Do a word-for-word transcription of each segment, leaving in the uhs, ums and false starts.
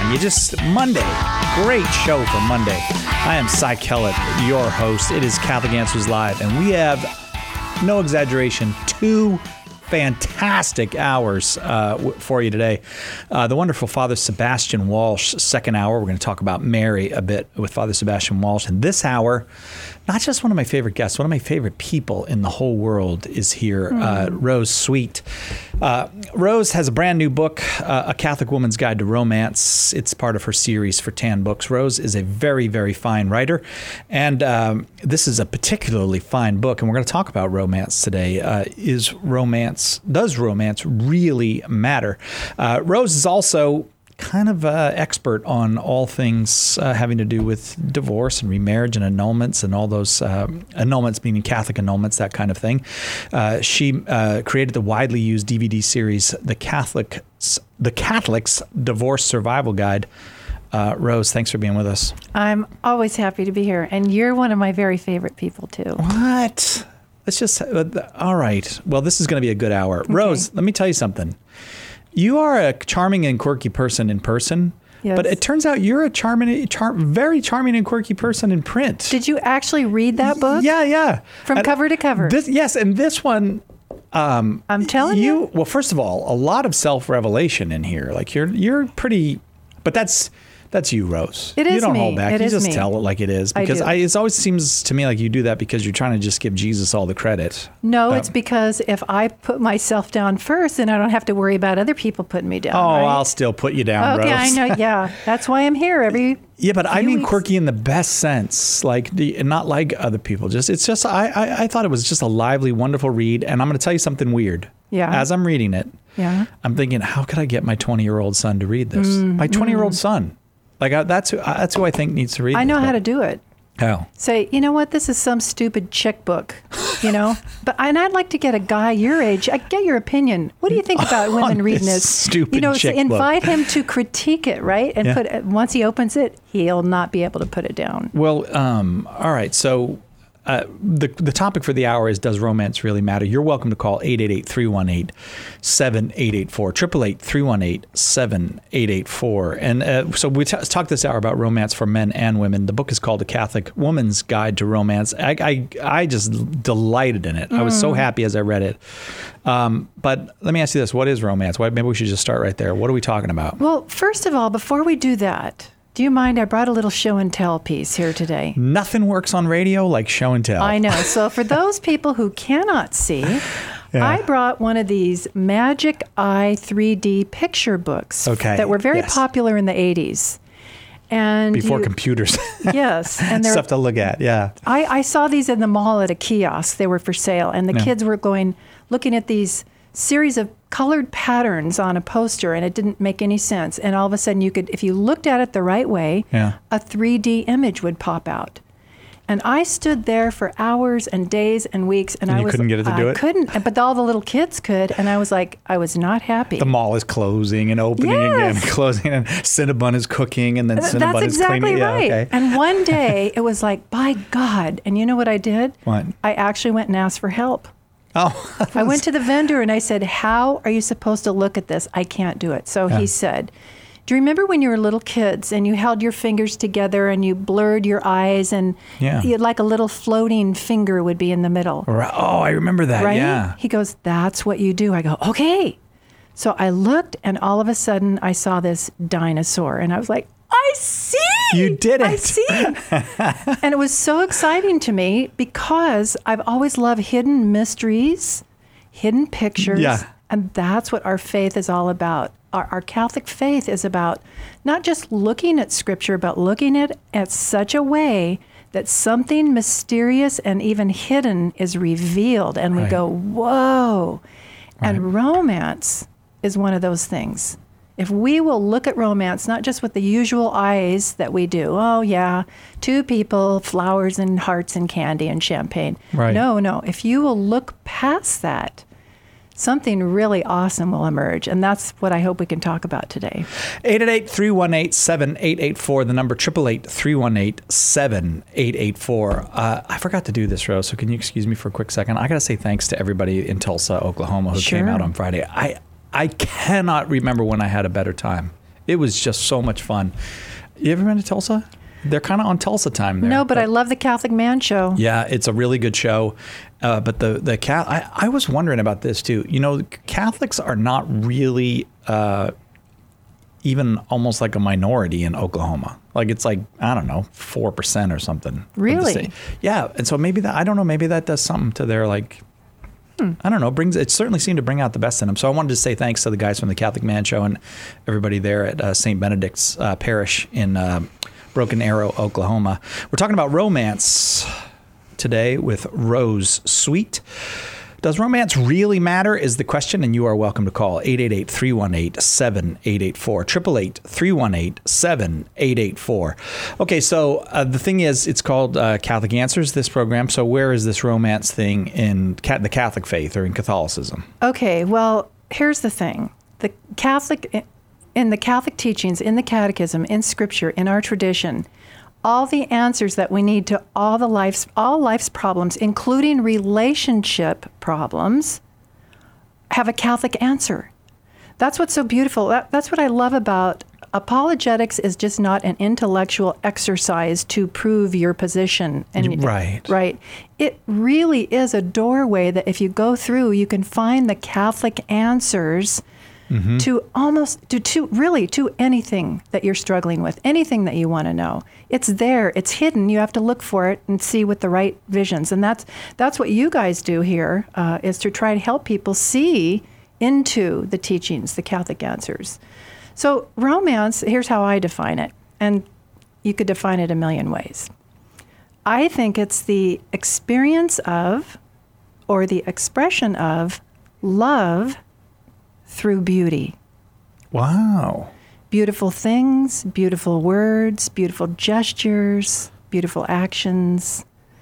man. You just, Monday, great show for Monday. I am Cy Kellett, your host. It is Catholic Answers Live, and we have, no exaggeration, two fantastic hours uh, w- for you today. Uh, the wonderful Father Sebastian Walsh, second hour. We're going to talk about Mary a bit with Father Sebastian Walsh. And this hour, not just one of my favorite guests, one of my favorite people in the whole world is here, mm. uh, Rose Sweet. Uh, Rose has a brand new book, uh, A Catholic Woman's Guide to Romance. It's part of her series for Tan Books. Rose is a very, very fine writer, and um, this is a particularly fine book, and we're going to talk about romance today. Uh, is romance, does romance really matter? Uh, Rose is also kind of uh, expert on all things uh, having to do with divorce and remarriage and annulments and all those uh, annulments, meaning Catholic annulments, that kind of thing. Uh, she uh, created the widely used D V D series, The Catholics, The Catholics Divorce Survival Guide. Uh, Rose, thanks for being with us. I'm always happy to be here, and you're one of my very favorite people too. What? Let's just, uh, all right. Well, this is going to be a good hour. Okay. Rose, let me tell you something. You are a charming and quirky person in person, yes. But it turns out you're a charming, char- very charming and quirky person in print. Did you actually read that book? Yeah, yeah. From and cover to cover? This, yes, and this one... Um, I'm telling you, you. Well, first of all, a lot of self-revelation in here. Like you're you're pretty... But that's... That's you, Rose. It is me. You don't me. hold back. It you is just me. tell it like it is. Because I I, it always seems to me like you do that because you're trying to just give Jesus all the credit. No, um, it's because if I put myself down first, then I don't have to worry about other people putting me down. Oh, right? I'll still put you down, okay, Rose. I know. Yeah, that's why I'm here every. Yeah, but I mean weeks. quirky in the best sense, like the, not like other people. Just it's just I, I I thought it was just a lively, wonderful read, and I'm going to tell you something weird. Yeah. As I'm reading it, yeah, I'm thinking, how could I get my twenty-year-old son to read this? Mm, my twenty-year-old mm. son. Like I, that's who that's who I think needs to read. I this know book. how to do it. How? Say, you know what? This is some stupid chick book, you know. But and I'd like to get a guy your age. I get your opinion. What do you think about women reading this? Stupid you know, chick so invite book. him to critique it, right? And Yeah. put once he opens it, he'll not be able to put it down. Well, um, all right. So uh, the the topic for the hour is, does romance really matter? You're welcome to call eight eight eight, three one eight, seven eight eight four, eight eight eight, three one eight, seven eight eight four. And uh, so we t- talked this hour about romance for men and women. The book is called A Catholic Woman's Guide to Romance. I I, I just delighted in it. Mm. I was so happy as I read it. Um, but let me ask you this. What is romance? Why, maybe we should just start right there. What are we talking about? Well, first of all, before we do that, do you mind? I brought a little show and tell piece here today. Nothing works on radio like show and tell. I know. So for those people who cannot see, yeah. I brought one of these Magic Eye three D picture books okay. that were very yes. popular in the eighties. And before you, computers. Yes. And stuff to look at, yeah. I, I saw these in the mall at a kiosk. They were for sale. And the yeah. kids were going, looking at these series of colored patterns on a poster, and it didn't make any sense. And all of a sudden, you could, if you looked at it the right way, yeah. a three D image would pop out. And I stood there for hours and days and weeks, and, and I you was couldn't get it to I do it. Couldn't, but all the little kids could, and I was like, I was not happy. The mall is closing and opening yes. again, closing, and Cinnabon is cooking, and then Cinnabon That's is exactly cleaning. right. Yeah, okay. And one day it was like, by God! And you know what I did? What? I actually went and asked for help. Oh, I went to the vendor and I said, how are you supposed to look at this? I can't do it. So yeah. he said, do you remember when you were little kids and you held your fingers together and you blurred your eyes and yeah. you, like a little floating finger would be in the middle? Right. Oh, I remember that. Right? Yeah. He goes, that's what you do. I go, okay. So I looked and all of a sudden I saw this dinosaur and I was like, I see. You did it. I see. And it was so exciting to me because I've always loved hidden mysteries, hidden pictures. Yeah. And that's what our faith is all about. Our, our Catholic faith is about not just looking at Scripture, but looking at it at such a way that something mysterious and even hidden is revealed. And we right. go, whoa. Right. And romance is one of those things. If we will look at romance, not just with the usual eyes that we do, oh, yeah, two people, flowers and hearts and candy and champagne. Right. No, no. If you will look past that, something really awesome will emerge. And that's what I hope we can talk about today. eight eight eight, three one eight, seven eight eight four, the number eight eight eight, three one eight, seven eight eight four. Uh, I forgot to do this, Rose, so can you excuse me for a quick second? I got to say thanks to everybody in Tulsa, Oklahoma who Sure. came out on Friday. I I cannot remember when I had a better time It was just so much fun. You ever been to Tulsa? They're kind of on Tulsa time there. No, but, but I love the Catholic Man Show. Yeah, it's a really good show. Uh, but the the cat, I, I was wondering about this too. You know, Catholics are not really uh, even almost like a minority in Oklahoma. Like it's like, I don't know, four percent or something. Really? Yeah. And so maybe that, I don't know, maybe that does something to their like, hmm. I don't know, brings it certainly seemed to bring out the best in them. So I wanted to say thanks to the guys from the Catholic Man Show and everybody there at uh, Saint Benedict's uh, Parish in uh, Broken Arrow, Oklahoma. We're talking about romance today with Rose Sweet. Does romance really matter is the question, and you are welcome to call eight eight eight, three one eight, seven eight eight four, eight eight eight, three one eight, seven eight eight four. Okay, so uh, the thing is, it's called uh, Catholic Answers, this program. So where is this romance thing in ca- the Catholic faith or in Catholicism? Okay, well, here's the thing. The Catholic, in the Catholic teachings, in the Catechism, in Scripture, in our tradition, all the answers that we need to all the life's all life's problems, including relationship problems, have a Catholic answer. That's what's so beautiful. That, that's what I love about apologetics. Is just not an intellectual exercise to prove your position. And, right. Right. It really is a doorway that if you go through, you can find the Catholic answers. Mm-hmm. To almost, to, to really, to anything that you're struggling with, anything that you want to know. It's there. It's hidden. You have to look for it and see with the right visions. And that's that's what you guys do here, uh, is to try to help people see into the teachings, the Catholic answers. So romance, here's how I define it. And you could define it a million ways. I think it's the experience of, or the expression of, love through beauty. Wow. Beautiful things, beautiful words, beautiful gestures, beautiful actions.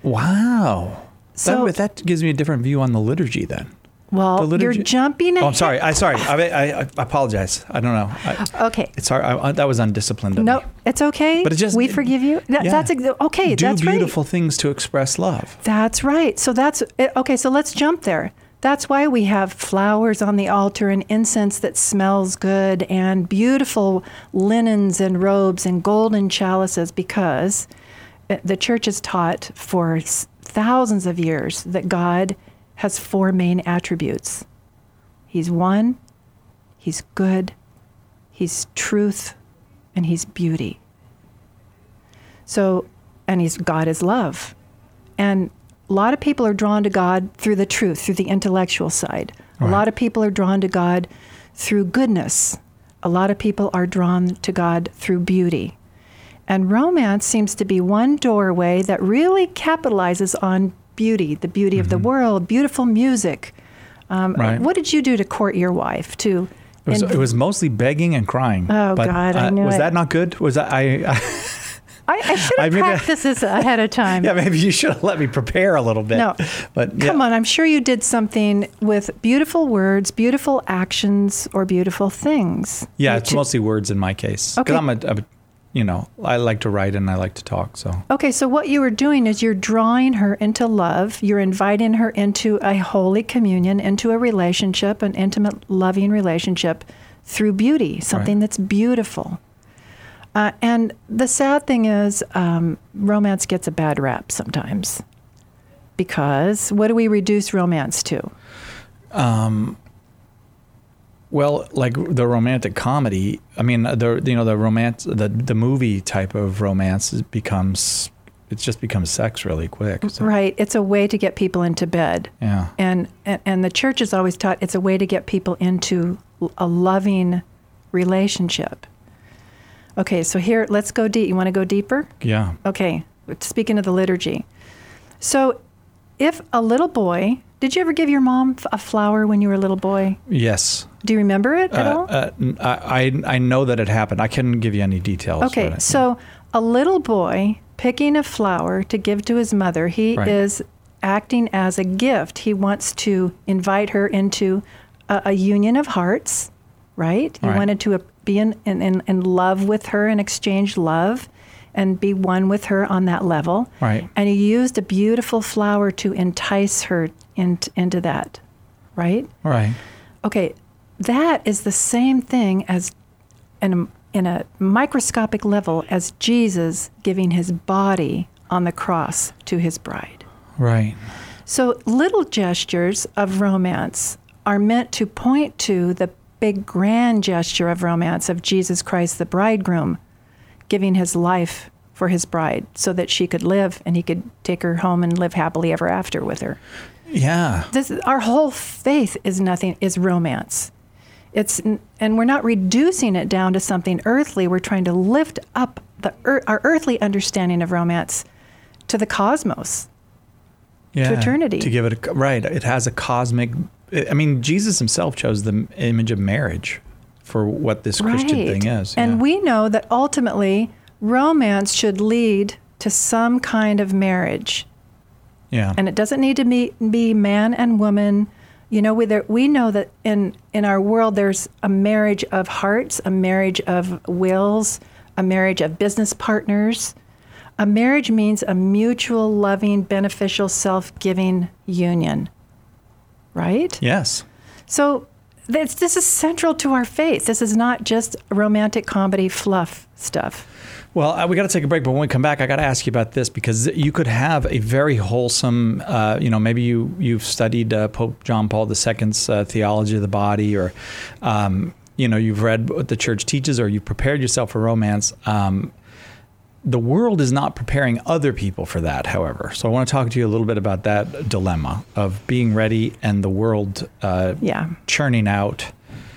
Wow. So, that, that gives me a different view on the liturgy then. Well, the liturgy, you're jumping ahead. Oh, I'm sorry. I sorry. I, I, I apologize. I don't know. I, okay. It's hard. I, I, that was undisciplined of no, me. it's okay. But it just, we forgive you. That, yeah. That's okay. Do that's beautiful right. things to express love. That's right. So that's okay. So let's jump there. That's why we have flowers on the altar and incense that smells good and beautiful linens and robes and golden chalices, because the church has taught for thousands of years that God has four main attributes. He's one, he's good, he's truth, and he's beauty. So, and he's God is love. And a lot of people are drawn to God through the truth, through the intellectual side. Right. A lot of people are drawn to God through goodness. A lot of people are drawn to God through beauty. And romance seems to be one doorway that really capitalizes on beauty, the beauty mm-hmm. of the world, beautiful music. Um, right. What did you do to court your wife? To It was, it was mostly begging and crying. Oh, but, God, I uh, knew was it. that not good? Was that, I... I I, I should have practiced this ahead of time. Yeah, maybe you should have let me prepare a little bit. No, but come yeah. on. I'm sure you did something with beautiful words, beautiful actions, or beautiful things. Yeah, you it's t- mostly words in my case. Because okay. I'm a, a, you know, I like to write and I like to talk. So okay, so what you were doing is you're drawing her into love. You're inviting her into a holy communion, into a relationship, an intimate, loving relationship through beauty, something right. that's beautiful. Uh, and the sad thing is, um, romance gets a bad rap sometimes. Because what do we reduce romance to? Um, well, like the romantic comedy. I mean, the you know the romance, the the movie type of romance becomes it just becomes sex really quick. So. Right. It's a way to get people into bed. Yeah. And, and and the church has always taught it's a way to get people into a loving relationship. Okay, so here, let's go deep. You want to go deeper? Yeah. Okay, speaking of the liturgy. So if a little boy, did you ever give your mom a flower when you were a little boy? Yes. Do you remember it at uh, all? Uh, I, I know that it happened. I couldn't give you any details. Okay, it, so a little boy picking a flower to give to his mother, he right. is acting as a gift. He wants to invite her into a, a union of hearts, right? He right. wanted to be in, in, in love with her and exchange love and be one with her on that level. Right. And he used a beautiful flower to entice her in, into that, right? Right. Okay, that is the same thing as an in a microscopic level as Jesus giving his body on the cross to his bride. Right. So little gestures of romance are meant to point to the big grand gesture of romance of Jesus Christ, the bridegroom, giving his life for his bride so that she could live and he could take her home and live happily ever after with her. Yeah. This, our whole faith is nothing, is romance. It's, and we're not reducing it down to something earthly. We're trying to lift up the our earthly understanding of romance to the cosmos, yeah, to eternity. To give it a, right. It has a cosmic, I mean, Jesus himself chose the image of marriage for what this Christian right. thing is. And yeah. we know that ultimately romance should lead to some kind of marriage. Yeah. And it doesn't need to be, be man and woman. You know, we, there, we know that in, in our world there's a marriage of hearts, a marriage of wills, a marriage of business partners. A marriage means a mutual, loving, beneficial, self-giving union. Right? Yes. So this, this is central to our faith. This is not just romantic comedy fluff stuff. Well, uh, we got to take a break, but when we come back, I got to ask you about this because you could have a very wholesome, uh, you know, maybe you, you've studied uh, Pope John Paul the Second's uh, theology of the body, or, um, you know, you've read what the church teaches, or you've prepared yourself for romance. Um, the world is not preparing other people for that, however. So I want to talk to you a little bit about that dilemma of being ready and the world uh, yeah. churning out,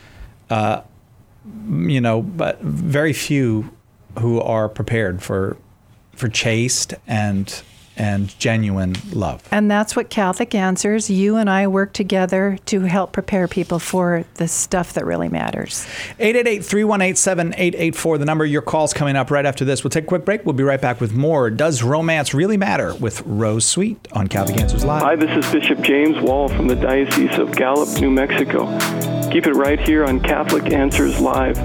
uh, you know, but very few who are prepared for for chaste and and genuine love. And that's what Catholic Answers, you and I work together to help prepare people for the stuff that really matters. eight eight eight, three one eight, seven eight eight four, the number. Your call's coming up right after this. We'll take a quick break. We'll be right back with more Does Romance Really Matter? With Rose Sweet on Catholic Answers Live. Hi, this is Bishop James Wall from the Diocese of Gallup, New Mexico. Keep it right here on Catholic Answers Live.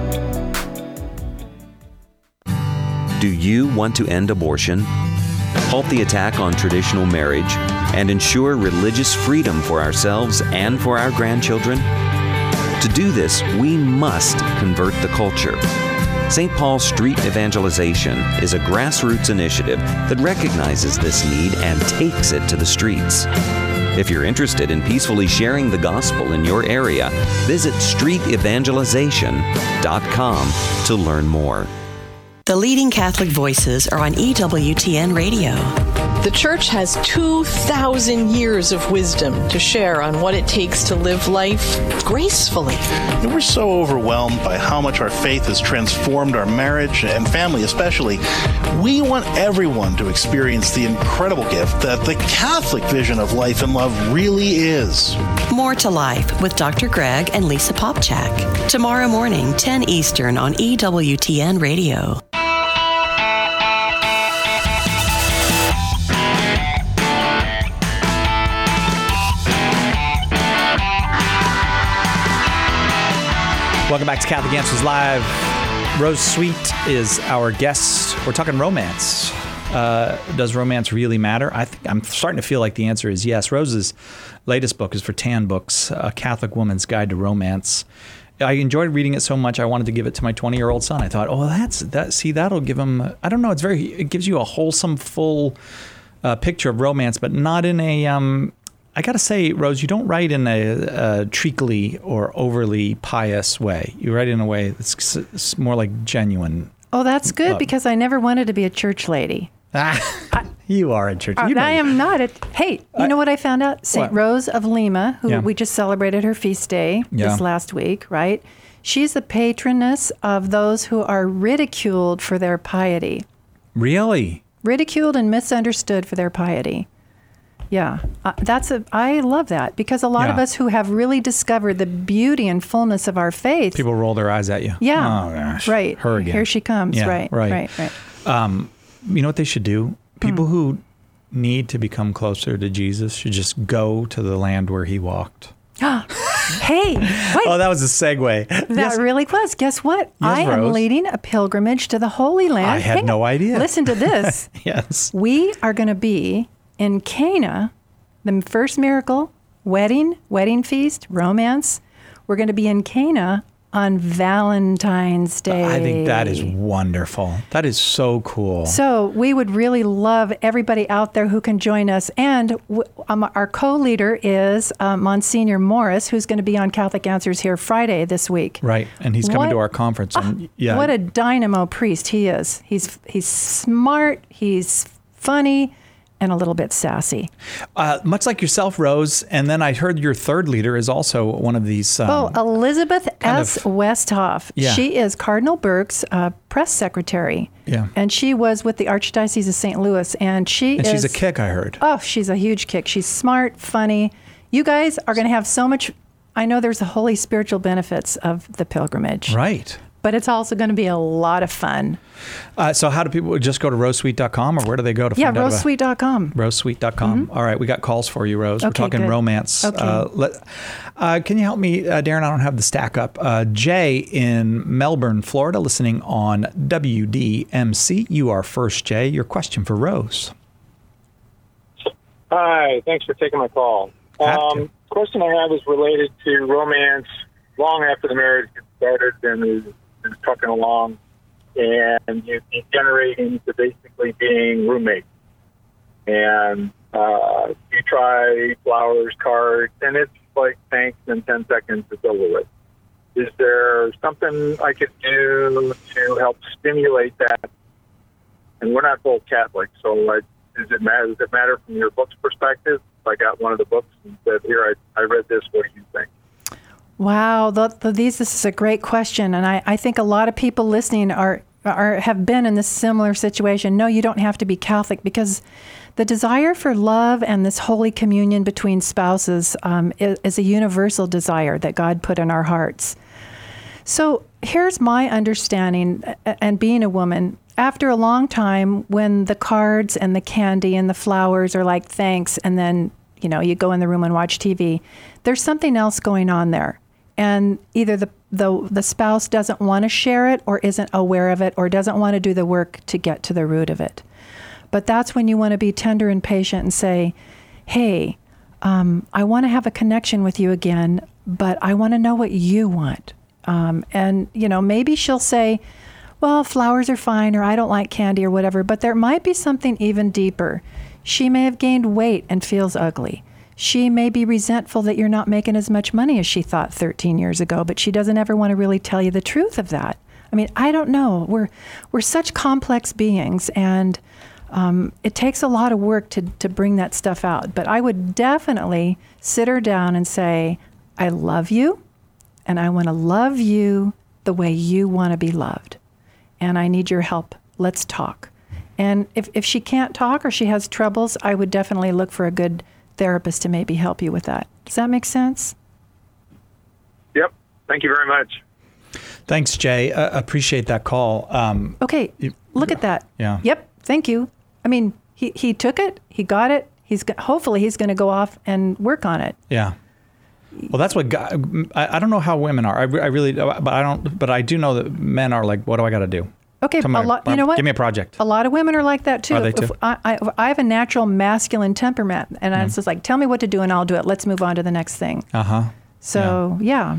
Do you want to end abortion, halt the attack on traditional marriage, and ensure religious freedom for ourselves and for our grandchildren? To do this, we must convert the culture. Saint Paul Street Evangelization is a grassroots initiative that recognizes this need and takes it to the streets. If you're interested in peacefully sharing the gospel in your area, visit street evangelization dot com to learn more. The leading Catholic voices are on E W T N Radio. The Church has two thousand years of wisdom to share on what it takes to live life gracefully. We're so overwhelmed by how much our faith has transformed our marriage and family especially. We want everyone to experience the incredible gift that the Catholic vision of life and love really is. More to Life with Doctor Greg and Lisa Popchak. Tomorrow morning, ten Eastern on E W T N Radio. Welcome back to Catholic Answers Live. Rose Sweet is our guest. We're talking romance. Uh, does romance really matter? I think I'm starting to feel like the answer is yes. Rose's latest book is for Tan Books, A Catholic Woman's Guide to Romance. I enjoyed reading it so much I wanted to give it to my twenty-year-old son. I thought, oh, that's that. See, that'll give him. I don't know. It's very. It gives you a wholesome, full uh, picture of romance, but not in a. Um, I got to say, Rose, you don't write in a, a treacly or overly pious way. You write in a way that's it's more like genuine. Oh, that's good love. Because I never wanted to be a church lady. Ah, you are a church. I, You know I am not. A, hey, you I, know what I found out? Saint what? Rose of Lima, who Yeah. we just celebrated her feast day Yeah. this last week, right? She's the patroness of those who are ridiculed for their piety. Really? Ridiculed and misunderstood for their piety. Yeah, uh, that's a. I love that because a lot of Yeah. us who have really discovered the beauty and fullness of our faith. People roll their eyes at you. Yeah. Oh, gosh. Right. Her again. Here she comes. Yeah, right. right. Right. Right. Um, you know what they should do? People Hmm. who need to become closer to Jesus should just go to the land where he walked. Hey, wait. Oh, that was a segue. That Yes. really was. Guess what? Yes, I am Rose. leading a pilgrimage to the Holy Land. I had Hang no on. idea. Listen to this. Yes. We are going to be in Cana, the first miracle, wedding, wedding feast, romance. We're going to be in Cana on Valentine's Day. I think that is wonderful. That is so cool. So we would really love everybody out there who can join us. And w- um, our co-leader is uh, Monsignor Morris, who's going to be on Catholic Answers here Friday this week. Right, and he's coming What- to our conference. And, Oh, yeah, What a dynamo priest he is. He's he's smart, he's funny, and a little bit sassy. uh, much like yourself, Rose. And then I heard your third leader is also one of these. Um, Oh, Elizabeth kind S. of- Westhoff. Yeah. She is Cardinal Burke's uh, press secretary. Yeah. And she was with the Archdiocese of Saint Louis. And she and is. she's a kick, I heard. Oh, she's a huge kick. She's smart, funny. You guys are going to have so much. I know there's the holy spiritual benefits of the pilgrimage. Right. But it's also going to be a lot of fun. Uh, so how do people just go to rose sweet dot com, or where do they go to Yeah, find out about rose sweet dot com. rose sweet dot com. All right, we got calls for you, Rose. We're Okay, talking good. romance. Okay. Uh, let, uh, can you help me, uh, Darren? I don't have the stack up. Uh, Jay in Melbourne, Florida, listening on W D M C. You are first, Jay. Your question for Rose. Hi, thanks for taking my call. Have to. Um, question I have is related to romance long after the marriage gets started and is, is trucking along, and you degenerate into basically being roommates. And uh, you try flowers, cards, and it's like thanks in ten seconds, it's over with. Is there something I could do to help stimulate that? And we're not both Catholics, so I, does it matter? Does it matter from your book's perspective? If I got one of the books and said, "Here, I, I read this. What do you think?" Wow, the, the, these this is a great question, and I, I think a lot of people listening are are have been in this similar situation. No, you don't have to be Catholic, because the desire for love and this holy communion between spouses um, is, is a universal desire that God put in our hearts. So here's my understanding, and being a woman, after a long time when the cards and the candy and the flowers are like thanks, and then, you know, you go in the room and watch T V, there's something else going on there. And either the, the, the spouse doesn't want to share it, or isn't aware of it, or doesn't want to do the work to get to the root of it. But that's when you want to be tender and patient and say, hey, um, I want to have a connection with you again, but I want to know what you want. Um, and, you know, maybe she'll say, well, flowers are fine, or I don't like candy, or whatever, but there might be something even deeper. She may have gained weight and feels ugly. She may be resentful that you're not making as much money as she thought thirteen years ago, but she doesn't ever want to really tell you the truth of that. I mean, I don't know. We're we're such complex beings, and um, it takes a lot of work to, to bring that stuff out. But I would definitely sit her down and say, I love you, and I want to love you the way you want to be loved. And I need your help. Let's talk. And if, if she can't talk or she has troubles, I would definitely look for a good therapist to maybe help you with that. Does that make sense? Yep. Thank you very much. Thanks, Jay. Uh, appreciate that call. Um, Okay, you- look at that. Yeah. Yep, thank you. I mean, he, he took it, he got it. He's go- hopefully he's going to go off and work on it. Yeah. Well, that's what guy, I, I don't know how women are. I, re- I really, but I don't. But I do know that men are like, what do I got to do? Okay, Tell me- a lot. You know what? Give me a project. A lot of women are like that too. Are they If too? I, I, I have a natural masculine temperament, and Mm. I'm just like, tell me what to do, and I'll do it. Let's move on to the next thing. Uh huh. So yeah.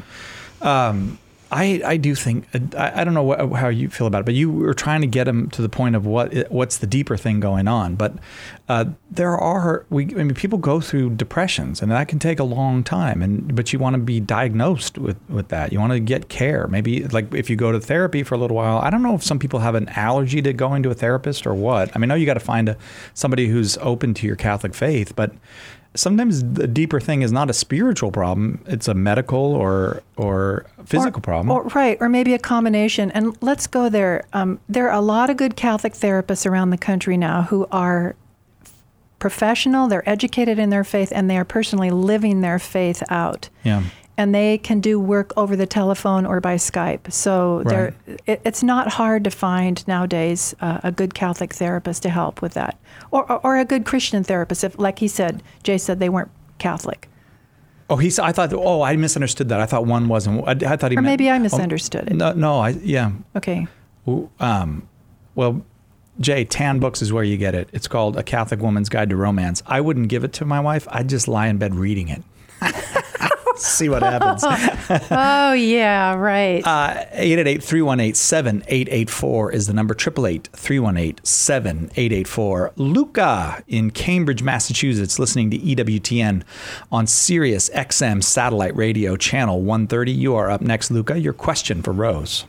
I, I do think I, I don't know what, how you feel about it, but you were trying to get him to the point of what what's the deeper thing going on. But uh, there are we I mean people go through depressions, and that can take a long time. And but you want to be diagnosed with, with that. You want to get care. Maybe like if you go to therapy for a little while. I don't know if some people have an allergy to going to a therapist or what. I mean, I know you got to find a, somebody who's open to your Catholic faith, but sometimes the deeper thing is not a spiritual problem. It's a medical or or physical or, problem. Or, right, or maybe a combination. And let's go there. Um, there are a lot of good Catholic therapists around the country now who are professional, they're educated in their faith, and they are personally living their faith out. Yeah. And they can do work over the telephone or by Skype. So Right. they're, it, it's not hard to find nowadays uh, a good Catholic therapist to help with that. Or, or, or a good Christian therapist, if, like he said, Jay said they weren't Catholic. Oh, he. I thought. Oh, I misunderstood that. I thought one wasn't. I, I thought he. Or meant, maybe I oh, misunderstood it. No, no. I yeah. Okay. Um, well, Jay, Tan Books is where you get it. It's called A Catholic Woman's Guide to Romance. I wouldn't give it to my wife. I'd just lie in bed reading it. See what happens. Oh, yeah, right. Uh, eight eight eight, three one eight, seven eight eight four is the number. eight eight eight, three one eight, seven eight eight four. Luca in Cambridge, Massachusetts, listening to E W T N on Sirius X M Satellite Radio, Channel one thirty. You are up next, Luca. Your question for Rose.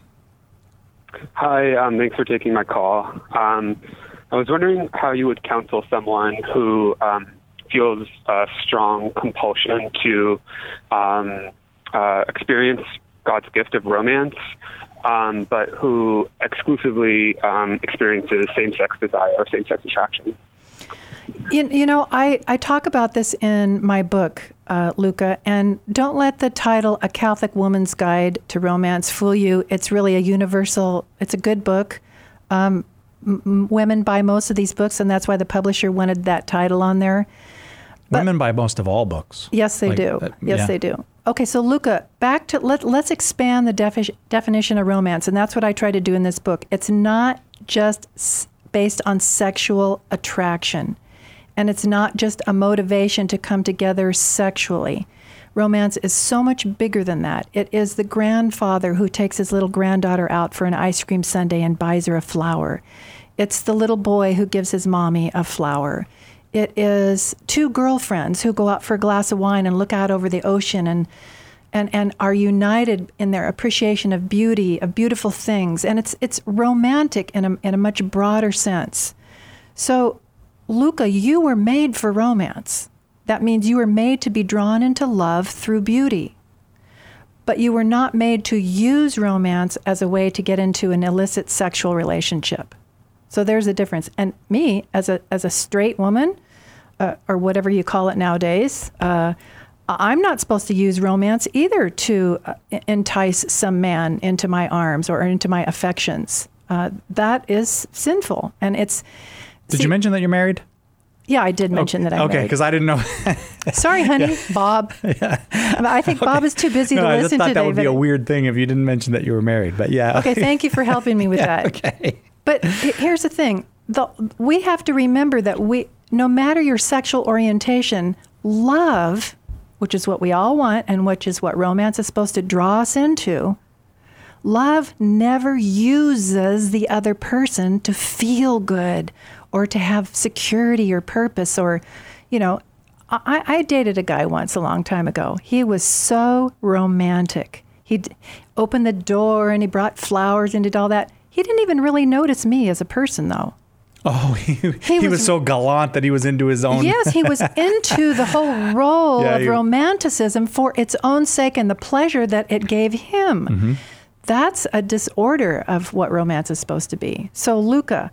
Hi, um, thanks for taking my call. Um, I was wondering how you would counsel someone who um, feels a strong compulsion to um, uh, experience God's gift of romance, um, but who exclusively um, experiences same-sex desire or same-sex attraction. You, you know, I, I talk about this in my book, uh, Luca, and don't let the title, A Catholic Woman's Guide to Romance, fool you. It's really a universal, it's a good book. Um, m- women buy most of these books, and that's why the publisher wanted that title on there. But, women buy most of all books. Yes, they like, do. Uh, yes, yeah. they do. Okay, so Luca, back to, let, let's expand the defi- definition of romance, and that's what I try to do in this book. It's not just s- based on sexual attraction. And it's not just a motivation to come together sexually. Romance is so much bigger than that. It is the grandfather who takes his little granddaughter out for an ice cream sundae and buys her a flower. It's the little boy who gives his mommy a flower. It is two girlfriends who go out for a glass of wine and look out over the ocean and and, and are united in their appreciation of beauty, of beautiful things. And it's it's romantic in a in a much broader sense. So Luca, you were made for romance. That means you were made to be drawn into love through beauty. But you were not made to use romance as a way to get into an illicit sexual relationship. So there's a difference. And me, as a as a straight woman, uh, or whatever you call it nowadays, uh, I'm not supposed to use romance either to uh, entice some man into my arms or into my affections. Uh, that is sinful, and it's. Did See, you mention that you're married? Yeah, I did mention okay, that I'm okay, married. because I didn't know. Sorry, honey, Bob. Yeah. I think okay. Bob is too busy no, to I listen just thought today. that would be a weird thing if you didn't mention that you were married. But yeah. Okay, thank you for helping me with yeah, that. Okay. But here's the thing: the, we have to remember that we, no matter your sexual orientation, love, which is what we all want, and which is what romance is supposed to draw us into. Love never uses the other person to feel good or to have security or purpose or, you know, I, I dated a guy once a long time ago. He was so romantic. He'd opened the door and he brought flowers and did all that. He didn't even really notice me as a person, though. Oh, he, he, he was, was so gallant that he was into his own. Yes, he was into the whole role yeah, of he, romanticism for its own sake and the pleasure that it gave him. Mm-hmm. That's a disorder of what romance is supposed to be. So, Luca,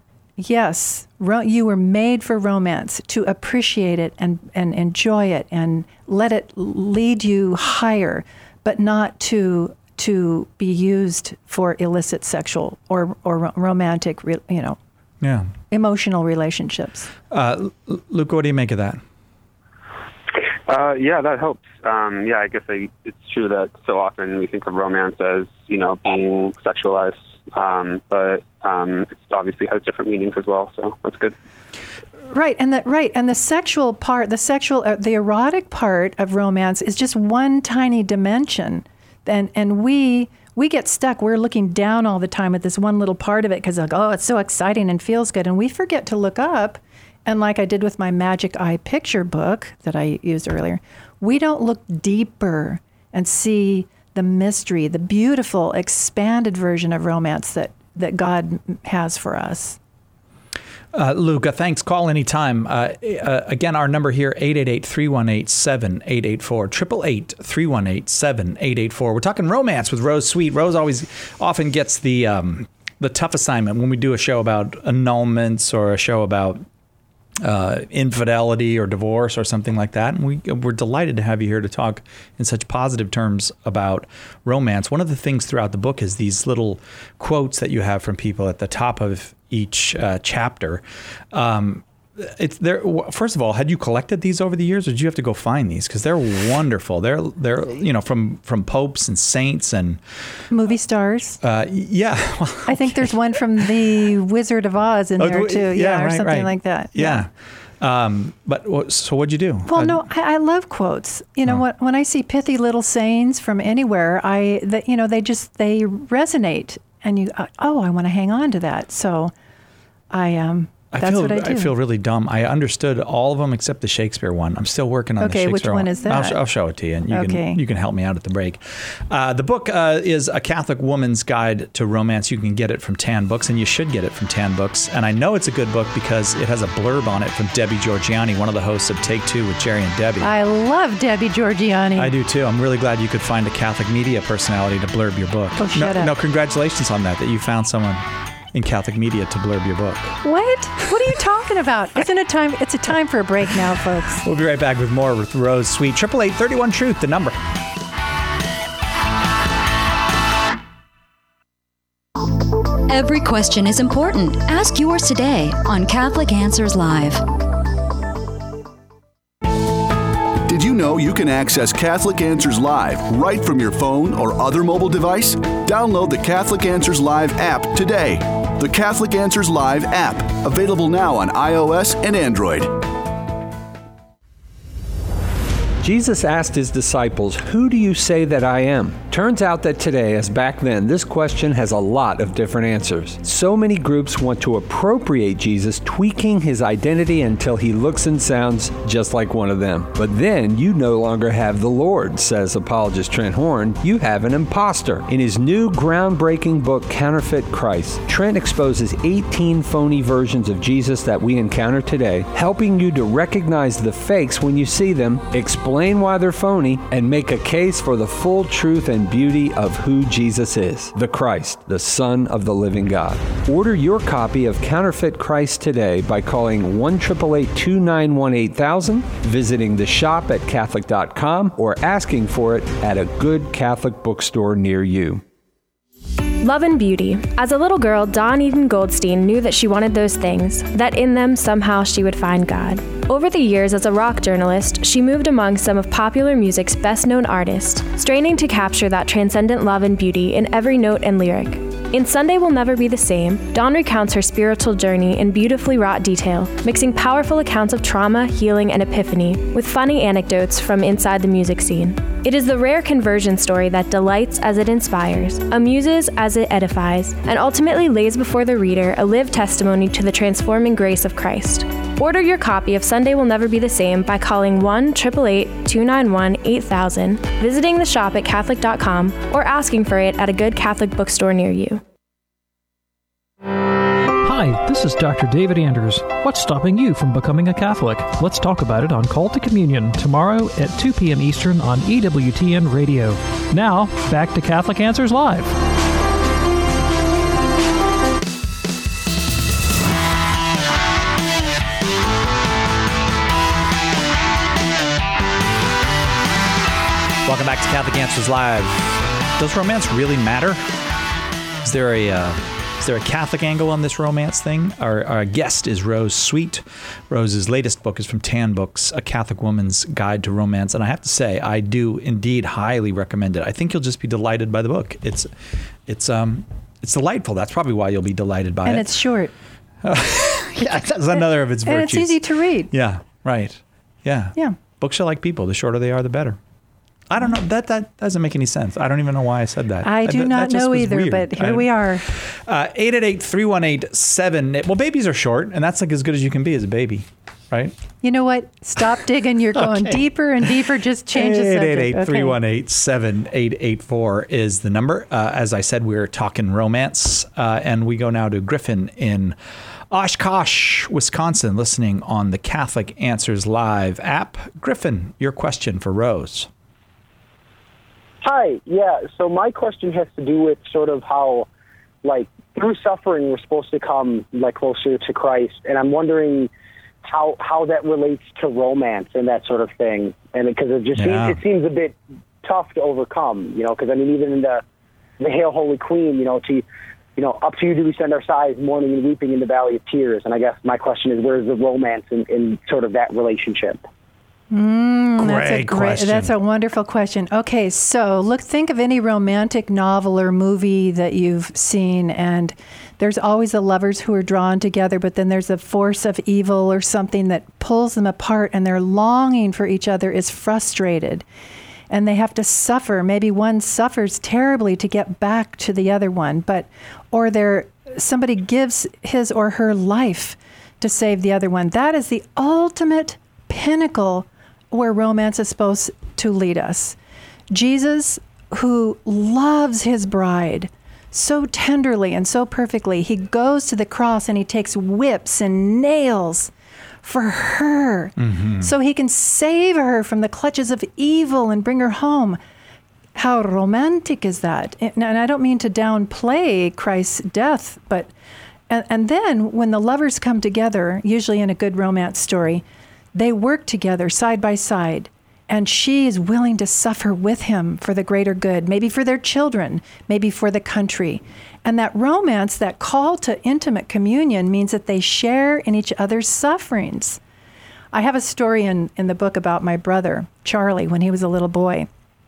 yes, ro- you were made for romance, to appreciate it and, and enjoy it and let it lead you higher, but not to to be used for illicit sexual or or romantic, you know, yeah, emotional relationships. Uh, Luca, what do you make of that? Uh, yeah, that helps. Um, yeah, I guess I, it's true that so often we think of romance as, you know, being sexualized, um, but um, it obviously has different meanings as well, so that's good. Right, and the right, and the sexual part, the sexual, uh, the erotic part of romance is just one tiny dimension, and and we we get stuck. We're looking down all the time at this one little part of it because like, oh, it's so exciting and feels good, and we forget to look up. And like I did with my Magic Eye picture book that I used earlier, we don't look deeper and see the mystery, the beautiful, expanded version of romance that, that God has for us. Uh, Luca, thanks. Call anytime. Uh, uh, again, our number here, eight eight eight, three one eight, seven eight eight four, eight eight eight, three one eight, seven eight eight four. We're talking romance with Rose Sweet. Rose always often gets the um, the tough assignment when we do a show about annulments or a show about uh, infidelity or divorce or something like that. And we, we're delighted to have you here to talk in such positive terms about romance. One of the things throughout the book is these little quotes that you have from people at the top of each uh, chapter. Um, it's there. First of all, had you collected these over the years, or did you have to go find these? Because they're wonderful. They're they're you know from from popes and saints and movie stars. Uh, yeah, well, I think okay. there's one from the Wizard of Oz in oh, there too. Yeah, yeah or right, something right. like that. Yeah. Um, but what- so what'd you do? Well, Uh, no, I, I love quotes. You know, Oh. what, when I see pithy little sayings from anywhere, I, the, you know, they just, they resonate and you, uh, oh, I want to hang on to that. So I, um, I that's feel, what I do. feel really dumb. I understood all of them except the Shakespeare one. I'm still working on Okay, the which Shakespeare one is I'll, that? sh- I'll show it to you, and you Okay. can you can help me out at the break. Uh, the book uh, is A Catholic Woman's Guide to Romance. You can get it from Tan Books, and you should get it from Tan Books. And I know it's a good book because it has a blurb on it from Debbie Georgiani, one of the hosts of Take Two with Jerry and Debbie. I love Debbie Georgiani. I do too. I'm really glad you could find a Catholic media personality to blurb your book. Oh, shut no, up. no, congratulations on that, that you found someone in Catholic media to blurb your book. What? What are you talking about? Isn't it time? It's a time for a break now, folks. We'll be right back with more with Rose Sweet. triple eight thirty-one Truth, the number. Every question is important. Ask yours today on Catholic Answers Live. Did you know you can access Catholic Answers Live right from your phone or other mobile device? Download the Catholic Answers Live app today. The Catholic Answers Live app, available now on iOS and Android. Jesus asked his disciples, "Who do you say that I am?" Turns out that today, as back then, this question has a lot of different answers. So many groups want to appropriate Jesus, tweaking his identity until he looks and sounds just like one of them. But then you no longer have the Lord, says apologist Trent Horn. You have an imposter. In his new groundbreaking book, Counterfeit Christ, Trent exposes eighteen phony versions of Jesus that we encounter today, helping you to recognize the fakes when you see them, explain why they're phony, and make a case for the full truth and beauty of who Jesus is, the Christ, the Son of the living God. Order your copy of Counterfeit Christ today by calling one eight eight eight, two nine one, eight thousand, visiting the shop at Catholic dot com, or asking for it at a good Catholic bookstore near you. Love and beauty. As a little girl, Dawn Eden Goldstein knew that she wanted those things, that in them somehow she would find God. Over the years as a rock journalist, she moved among some of popular music's best-known artists, straining to capture that transcendent love and beauty in every note and lyric. In Sunday Will Never Be the Same, Dawn recounts her spiritual journey in beautifully wrought detail, mixing powerful accounts of trauma, healing, and epiphany with funny anecdotes from inside the music scene. It is the rare conversion story that delights as it inspires, amuses as it edifies, and ultimately lays before the reader a lived testimony to the transforming grace of Christ. Order your copy of Sunday Will Never Be the Same by calling one eight eight eight, two nine one, eight thousand, visiting the shop at Catholic dot com, or asking for it at a good Catholic bookstore near you. Hi, this is Doctor David Anders. What's stopping you from becoming a Catholic? Let's talk about it on Call to Communion tomorrow at two p.m. Eastern on E W T N Radio. Now, back to Catholic Answers Live. Welcome back to Catholic Answers Live. Does romance really matter? Is there a uh, is there a Catholic angle on this romance thing? Our, our guest is Rose Sweet. Rose's latest book is from Tan Books, A Catholic Woman's Guide to Romance. And I have to say, I do indeed highly recommend it. I think you'll just be delighted by the book. It's it's um it's delightful. That's probably why you'll be delighted by and it. And it's short. Yeah, that's another of its and virtues. And it's easy to read. Yeah, right. Yeah. Yeah. Books are like people. The shorter they are, the better. I don't know. That that doesn't make any sense. I don't even know why I said that. I do that, not that know either, weird. But here I, we are. Uh, eight eight eight, three one eight, seven Well, babies are short, and that's like as good as you can be as a baby, right? You know what? Stop digging. You're going okay. deeper and deeper. Just change the subject. eight eight eight, three one eight, seven eight eight four is the number. Uh, as I said, we're talking romance, uh, and we go now to Griffin in Oshkosh, Wisconsin, listening on the Catholic Answers Live app. Griffin, your question for Rose. Hi, yeah, so my question has to do with sort of how, like, through suffering, we're supposed to come, like, closer to Christ, and I'm wondering how how that relates to romance and that sort of thing, and because it just yeah. seems, it seems a bit tough to overcome, you know, because, I mean, even in the, the Hail, Holy Queen, you know, to, you know, up to you do we send our sighs, mourning and weeping in the valley of tears, and I guess my question is, where's the romance in, in sort of that relationship? Mm, great that's a great question. That's a wonderful question. Okay, so look, think of any romantic novel or movie that you've seen, and There's always the lovers who are drawn together, but then there's a force of evil or something that pulls them apart, and their longing for each other is frustrated. And they have to suffer. Maybe one suffers terribly to get back to the other one, but or they're, somebody gives his or her life to save the other one. That is the ultimate pinnacle where romance is supposed to lead us. Jesus, who loves his bride so tenderly and so perfectly, he goes to the cross and he takes whips and nails for her, mm-hmm. so he can save her from the clutches of evil and bring her home. How romantic is that? And I don't mean to downplay Christ's death, but and, and then when the lovers come together, usually in a good romance story, they work together side by side, and she is willing to suffer with him for the greater good, maybe for their children, maybe for the country. And that romance, that call to intimate communion, means that they share in each other's sufferings. I have a story in, in the book about my brother, Charlie, when he was a little boy.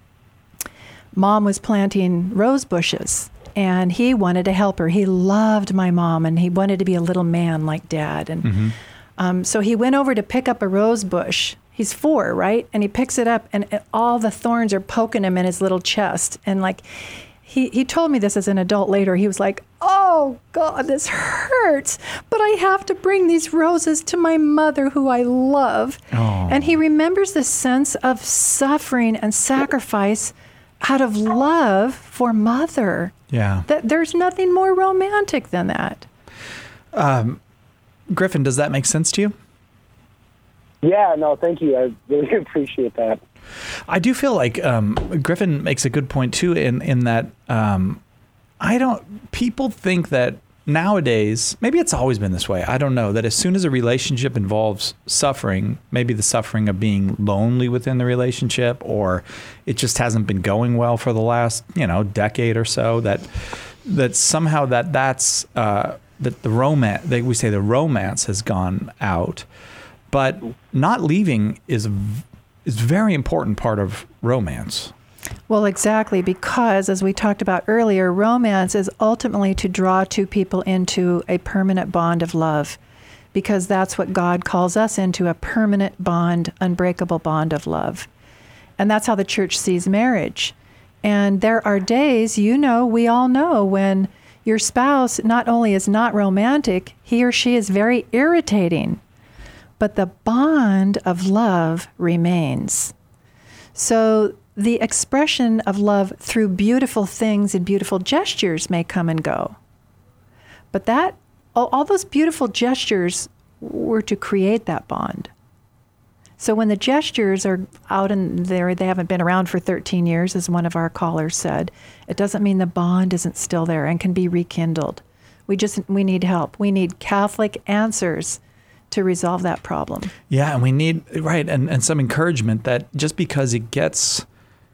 Mom was planting rose bushes, and he wanted to help her. He loved my mom, and he wanted to be a little man like Dad. And mm-hmm. um, so he went over to pick up a rose bush. He's four, right? And he picks it up, and all the thorns are poking him in his little chest. And like, he, he told me this as an adult later. He was like, oh, God, this hurts, but I have to bring these roses to my mother, who I love. Oh. And he remembers the sense of suffering and sacrifice out of love for mother. Yeah. That there's nothing more romantic than that. Um, Griffin, does that make sense to you? Yeah, no, thank you. I really appreciate that. I do feel like um, Griffin makes a good point too, in in that um, I don't. People think that nowadays, maybe it's always been this way. I don't know, that as soon as a relationship involves suffering, maybe the suffering of being lonely within the relationship, or it just hasn't been going well for the last you know decade or so, that that somehow that that's uh, that the romance. They, we say the romance has gone out, but not leaving is. is a very important part of romance. Well, exactly, because as we talked about earlier, romance is ultimately to draw two people into a permanent bond of love, because that's what God calls us into, a permanent bond, unbreakable bond of love. And that's how the church sees marriage. And there are days, you know, we all know, when your spouse not only is not romantic, he or she is very irritating, but the bond of love remains. So the expression of love through beautiful things and beautiful gestures may come and go. But that, all, all those beautiful gestures were to create that bond. So when the gestures are out and there, they haven't been around for thirteen years, as one of our callers said, it doesn't mean the bond isn't still there and can be rekindled. We just, we need help. We need Catholic answers to resolve that problem. Yeah, and we need, right, and, and some encouragement that just because it gets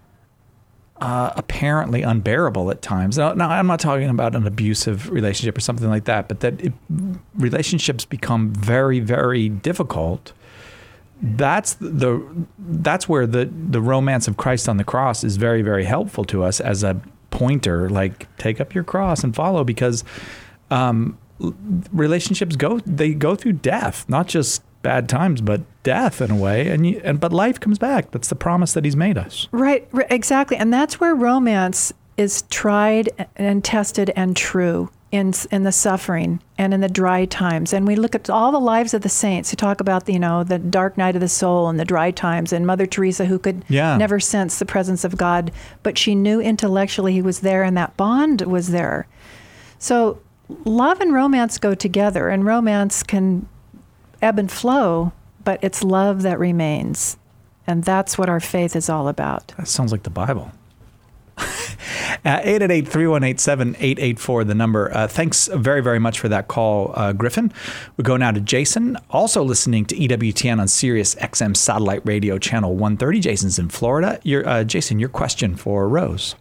uh, apparently unbearable at times, now, now I'm not talking about an abusive relationship or something like that, but that it, relationships become very, very difficult. That's the that's where the, the romance of Christ on the cross is very, very helpful to us as a pointer, like take up your cross and follow, because um, relationships go they go through death, not just bad times, but death in a way, and you, and but life comes back. That's the promise that he's made us. Right, r- exactly, and that's where romance is tried and tested and true in in the suffering and in the dry times. And we look at all the lives of the saints who talk about the, you know the dark night of the soul and the dry times, and Mother Teresa, who could yeah. never sense the presence of God, but she knew intellectually he was there, and that bond was there. So love and romance go together, and romance can ebb and flow, but it's love that remains. And that's what our faith is all about. That sounds like the Bible. Uh, eight eight eight, three one eight, seven eight eight four, the number. Uh, thanks very, very much for that call, uh, Griffin. We go now to Jason, also listening to E W T N on Sirius X M Satellite Radio Channel one thirty. Jason's in Florida. Your, uh, Jason, your question for Rose.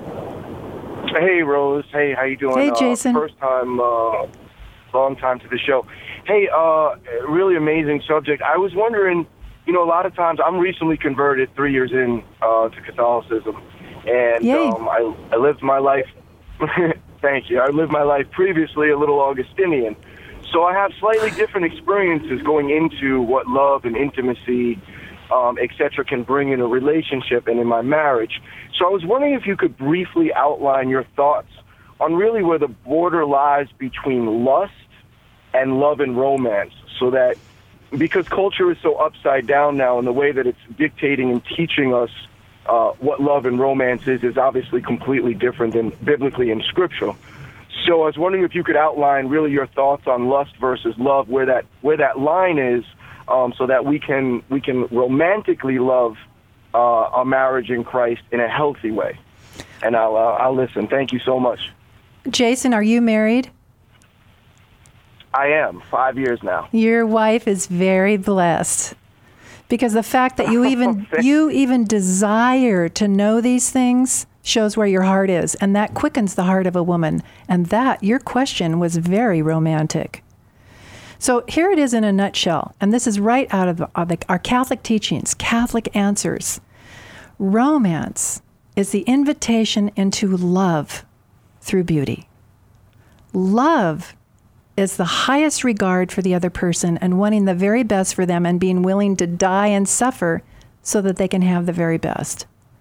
Hey, Rose. Hey, how you doing? Hey, Jason. Uh, first time, uh, long time to the show. Hey, uh, really amazing subject. I was wondering, you know, a lot of times I'm recently converted three years in uh, to Catholicism. And um, I, I lived my life. Thank thank you. I lived my life previously a little Augustinian. So I have slightly different experiences going into what love and intimacy, um, et cetera, can bring in a relationship and in my marriage. So I was wondering if you could briefly outline your thoughts on really where the border lies between lust and love and romance, so that, because culture is so upside down now, and the way that it's dictating and teaching us uh, what love and romance is, is obviously completely different than biblically and scriptural. So I was wondering if you could outline really your thoughts on lust versus love, where that where that line is, um, so that we can we can romantically love uh, our marriage in Christ in a healthy way. And I'll uh, I'll listen. Thank you so much. Jason, are you married? I am. Five years now. Your wife is very blessed, because the fact that you even you even desire to know these things shows where your heart is, and that quickens the heart of a woman. And that, your question was very romantic. So here it is in a nutshell, and this is right out of our Catholic teachings, Catholic answers. Romance is the invitation into love through beauty. Love is the highest regard for the other person and wanting the very best for them and being willing to die and suffer so that they can have the very best.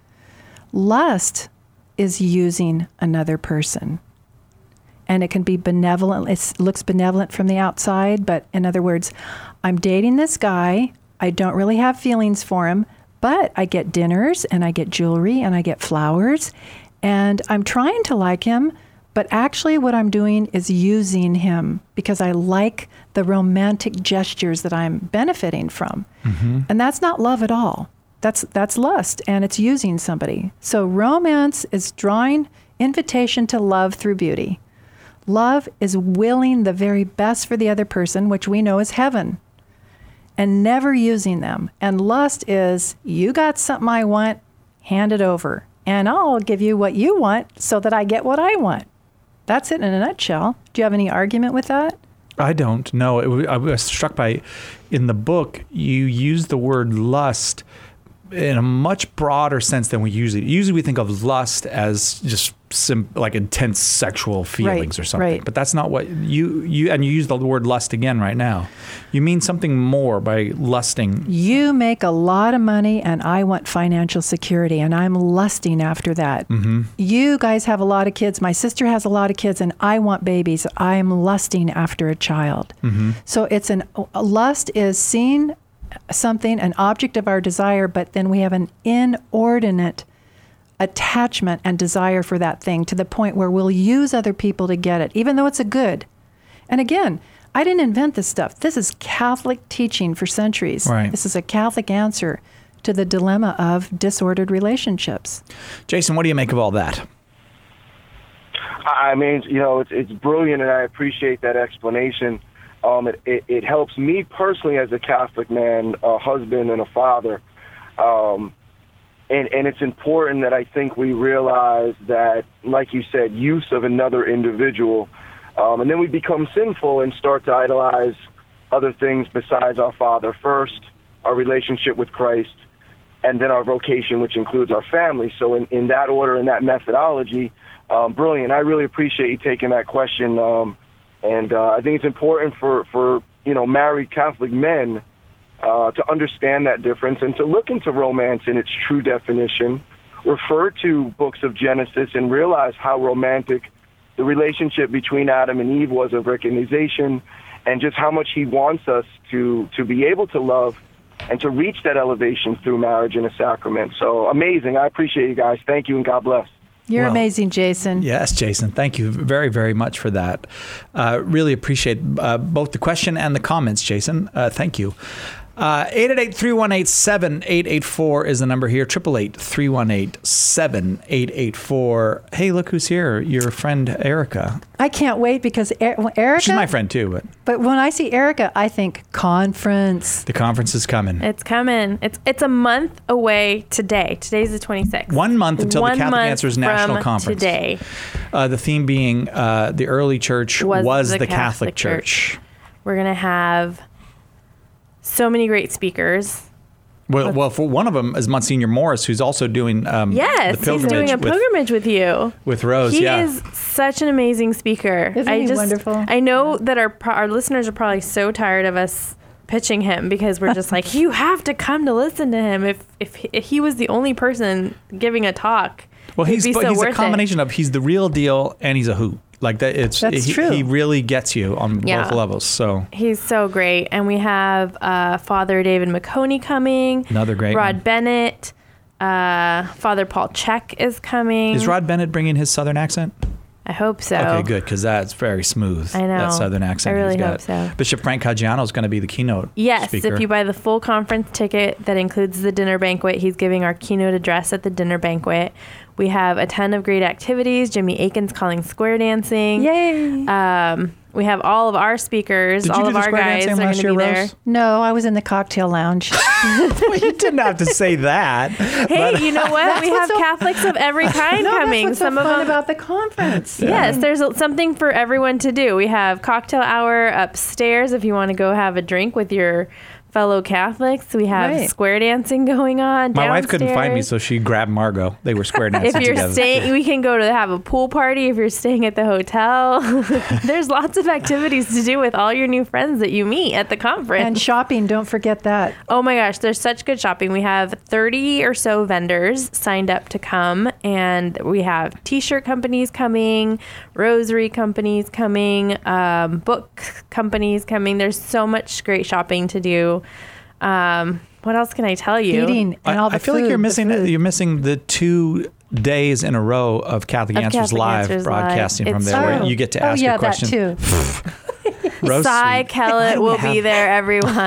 Lust is using another person. And it can be benevolent. It looks benevolent from the outside, but in other words, I'm dating this guy. I don't really have feelings for him, but I get dinners and I get jewelry and I get flowers, and I'm trying to like him, but actually what I'm doing is using him because I like the romantic gestures that I'm benefiting from. Mm-hmm. And that's not love at all. That's that's lust, and it's using somebody. So romance is drawing invitation to love through beauty. Love is willing the very best for the other person, which we know is heaven, and never using them. And lust is, you got something I want, hand it over, and I'll give you what you want so that I get what I want. That's it in a nutshell. Do you have any argument with that? I don't. No, it, I was struck by, in the book, you use the word lust in a much broader sense than we usually. Usually we think of lust as just sim, like intense sexual feelings, right, or something. Right. But that's not what you, you, and you use the word lust again right now. You mean something more by lusting. You make a lot of money and I want financial security, and I'm lusting after that. Mm-hmm. You guys have a lot of kids. My sister has a lot of kids and I want babies. I'm lusting after a child. Mm-hmm. So it's an, lust is seeing something, an object of our desire, but then we have an inordinate attachment and desire for that thing to the point where we'll use other people to get it, even though it's a good. And again, I didn't invent this stuff. This is Catholic teaching for centuries. Right. This is a Catholic answer to the dilemma of disordered relationships. Jason, what do you make of all that? I mean, you know, it's, it's brilliant, and I appreciate that explanation. Um, it, it, it helps me personally as a Catholic man, a husband, and a father. Um, and, and it's important that I think we realize that, like you said, use of another individual, um, and then we become sinful and start to idolize other things besides our Father first, our relationship with Christ, and then our vocation, which includes our family. So in, in that order and that methodology, um, brilliant. I really appreciate you taking that question. Um, And uh, I think it's important for, for you know, married Catholic men uh, to understand that difference and to look into romance in its true definition, refer to books of Genesis, and realize how romantic the relationship between Adam and Eve was of recognition, and just how much he wants us to, to be able to love and to reach that elevation through marriage and a sacrament. So amazing. I appreciate you guys. Thank you, and God bless. You're well, amazing, Jason. Yes, Jason. Thank you very, very much for that. Uh, really appreciate uh, both the question and the comments, Jason. Uh, thank you. Uh, eight eight eight, three one eight, seven eight eight four is the number here. eight eight eight, three one eight, seven eight eight four. Hey, look who's here. Your friend, Erica. I can't wait because er- Erica... She's my friend, too. But But when I see Erica, I think conference. The conference is coming. It's coming. It's it's a month away today. Today's the twenty-sixth. One month until One the Catholic month Answers National from Conference. Today. Uh, the theme being uh, the early church was, was the, the Catholic, Catholic Church. Church. We're going to have so many great speakers. Well, well, for one of them is Monsignor Morris, who's also doing um, yes, the pilgrimage he's doing a with, pilgrimage with you. with Rose. He yeah. is such an amazing speaker. Isn't I he just, wonderful? I know that our our listeners are probably so tired of us pitching him because we're just like, you have to come to listen to him. If if, if he was the only person giving a talk, Well, he's it'd be but so he's a worth combination it. of he's the real deal and he's a hoot. Like that, it's That's he, true. he really gets you on Yeah. both levels. So He's so great. And we have uh, Father David McConey coming. Another great Rod one. Bennett. Uh, Father Paul Check is coming. is Rod Bennett bringing his Southern accent? I hope so. Okay, good, because that's very smooth. I know. That Southern accent. I really he's got. hope so. Bishop Frank Caggiano is going to be the keynote Yes, speaker. if you buy the full conference ticket that includes the dinner banquet, he's giving our keynote address at the dinner banquet. We have a ton of great activities. Jimmy Akin's calling square dancing. Yay! Um, we have all of our speakers, Did you all do of the our square guys are dancing going last to be year, there. Rose? No, I was in the cocktail lounge. Well, you didn't have to say that. Hey, But- you know what? That's We what's have so- Catholics of every kind no, coming. That's what's Some so of fun them. about the conference. Yes, there's a- something for everyone to do. We have cocktail hour upstairs if you want to go have a drink with your fellow Catholics. We have Right. square dancing going on. My wife couldn't find me, downstairs. so she grabbed Margot. They were square dancing If you're together. staying, we can go to have a pool party if you're staying at the hotel. There's lots of activities to do with all your new friends that you meet at the conference. And shopping, don't forget that. Oh my gosh, there's such good shopping. We have thirty or so vendors signed up to come, and we have t-shirt companies coming, rosary companies coming, um, book companies coming. There's so much great shopping to do. Um, what else can I tell you? Eating and I, all the I feel food, like you're the missing food. you're missing the two days in a row of Catholic Of Answers Catholic Live Answers Live. broadcasting from It's there, where true. you get to Oh, ask yeah, your question. that too. Rose Cy Sweet. Kellett will be have- there, everyone.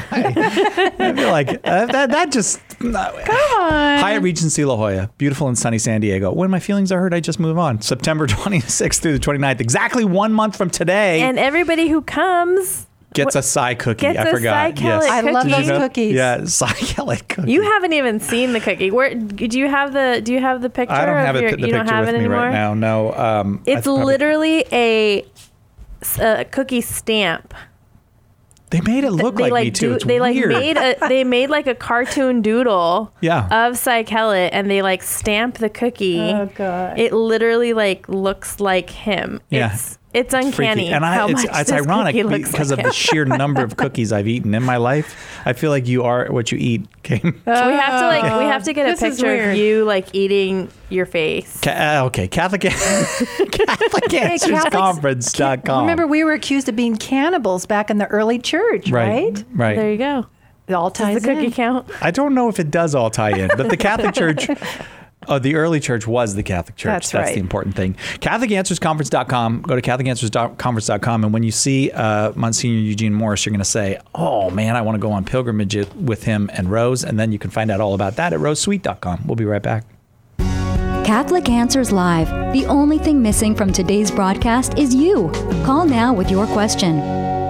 I feel like uh, that, that just Come on. Hyatt Regency La Jolla, beautiful and sunny San Diego. When my feelings are hurt, I just move on. September twenty-sixth through the twenty-ninth, exactly one month from today, And everybody who comes gets a Cy cookie. gets I a forgot. Cy Kellett yes. I love cookie. those Did you know- cookies. Yeah, Cy Kellett cookie. You haven't even seen the cookie. Where do you have the Do you have the picture? I don't have of it, your, the you picture don't have with it me anymore? right now. No, um, I It's probably- literally a, a cookie stamp. They made it look they like, like me too. do- It's they like weird. made a they made like a cartoon doodle Yeah. of Cy Kellett, and they like stamp the cookie. Oh, God. It literally like looks like him. Yeah. It's it's It's uncanny. freaky. And I, how it's, much it's this ironic cookie looks because like of the him. sheer number of cookies I've eaten in my life. I feel like you are what you eat. Came. we have to like we have to get a This is picture of weird. you like eating your face. Ca- uh, okay, Catholic Catholic Answers Catholics- Conference dot com. Remember, we were accused of being cannibals back in the early church, right? Right, right. There you go. It all Does ties the cookie in. count? I don't know if it does all tie in, but the Catholic Church, oh, the early church was the Catholic Church. That's That's right. the important thing. Catholic Answers Conference dot com. Go to Catholic Answers Conference dot com, and when you see uh, Monsignor Eugene Morris, you're going to say, oh, man, I want to go on pilgrimage with him and Rose, and then you can find out all about that at rose sweet dot com. We'll be right back. Catholic Answers Live. The only thing missing from today's broadcast is you. Call now with your question.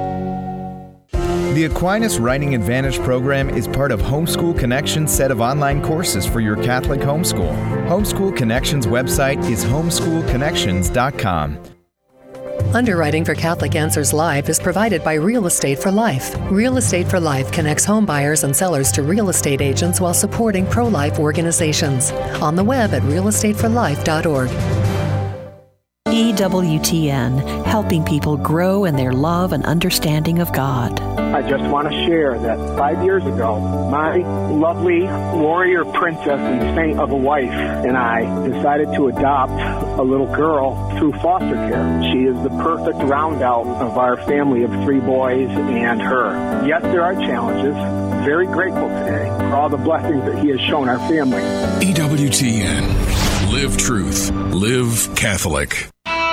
The Aquinas Writing Advantage program is part of Homeschool Connections' set of online courses for your Catholic homeschool. Homeschool Connections' website is homeschool connections dot com. Underwriting for Catholic Answers Live is provided by Real Estate for Life. Real Estate for Life connects home buyers and sellers to real estate agents while supporting pro-life organizations. On the web at real estate for life dot org. E W T N, helping people grow in their love and understanding of God. I just want to share that five years ago, my lovely warrior princess and saint of a wife and I decided to adopt a little girl through foster care. She is the perfect round out of our family of three boys and her. Yes, there are challenges. Very grateful today for all the blessings that he has shown our family. E W T N. Live truth. Live Catholic.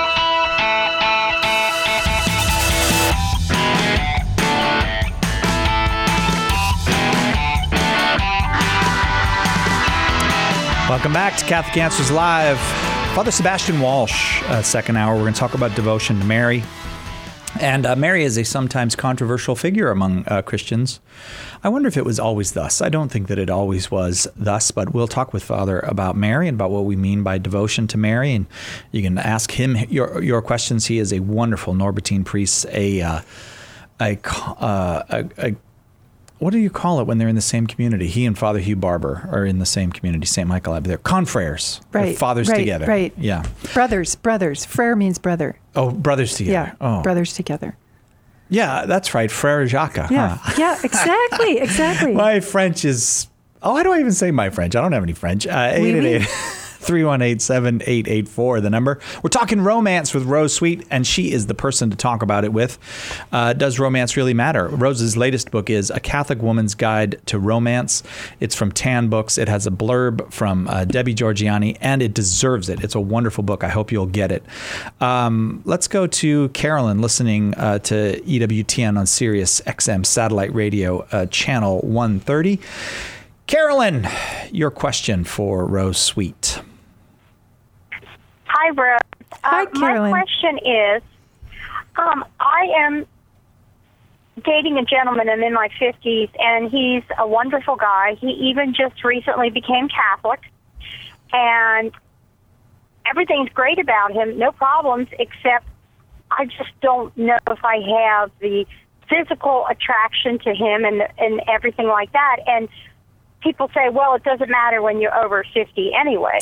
Welcome back to Catholic Answers Live. Father Sebastian Walsh, uh, second hour. We're going to talk about devotion to Mary. And uh, Mary is a sometimes controversial figure among uh, Christians. I wonder if it was always thus. I don't think that it always was thus, but we'll talk with Father about Mary and about what we mean by devotion to Mary. And you can ask him your your questions. He is a wonderful Norbertine priest, a uh, a, uh, a, a what do you call it when they're in the same community? He and Father Hugh Barber are in the same community, Saint Michael Abbey. They're confreres. Right. They're fathers right, together. Right. Yeah. Brothers, brothers. Frere means brother. Oh, brothers together. Yeah. Oh. Brothers together. Yeah, that's right. Frere Jacques. Yeah. Huh? Yeah, exactly. Exactly. My French is, oh, I don't even say my French. I don't have any French. Uh, eight eight eight, three one eight, seven eight eight four, the number. We're talking romance with Rose Sweet, and she is the person to talk about it with. Uh, does romance really matter? Rose's latest book is A Catholic Woman's Guide to Romance. It's from Tan Books. It has a blurb from uh, Debbie Georgiani, and it deserves it. It's a wonderful book. I hope you'll get it. Um, let's go to Carolyn, listening uh, to E W T N on Sirius X M Satellite Radio, uh, Channel one thirty. Carolyn, your question for Rose Sweet. Hi, Rose. Hi, uh, Carolyn. My question is, um, I am dating a gentleman. I'm in my fifties, and he's a wonderful guy. He even just recently became Catholic, and everything's great about him, no problems, except I just don't know if I have the physical attraction to him and and everything like that. And people say, well, it doesn't matter when you're over fifty anyway.